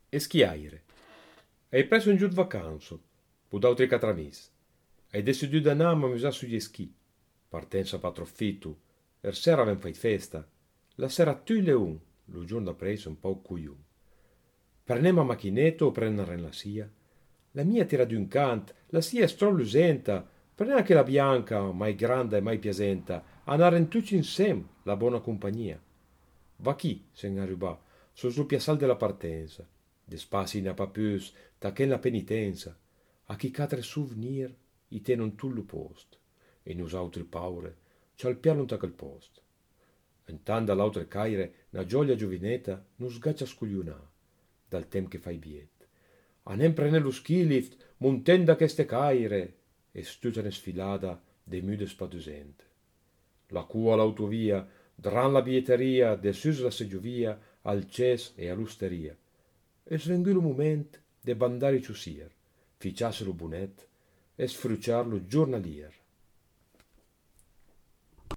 E schiaire. Hai preso un giù di vacanza, pu d'autri 4 mesi. Hai deciso di andare a musare sugli schi. Partenza patroffitto. Er sera avem fait festa. La sera tu le un. Lo giorno preso un po' cuiun. Prenema macchinetto o prendere la sia. La mia tira d'un cant, la sia è strollusenta. Per neanche la bianca, mai grande e mai piasenta, andare tutti insieme, la buona compagnia. Va chi se ne arriva, sul piazzale della partenza. Despassi ne ha pas pius, tacchen la penitenza. A chi catre souvenir, i tenon tutto post. E nus altri paure, c'al piano quel post. Intanto dall'altre caire, una gioia giovinetta, non sgaccia scoglionà, dal tem che fai biet. Anem prene lo skilift, montenda che ste caire, e stutene sfilata de mude spadusente. La cua all'autovia, dran la bietteria, de sus la seggiovia, al ces e all'usteria. E svengù lo moment de bandare ciusier, ficiasse lo bunet e sfruciarlo giornalier.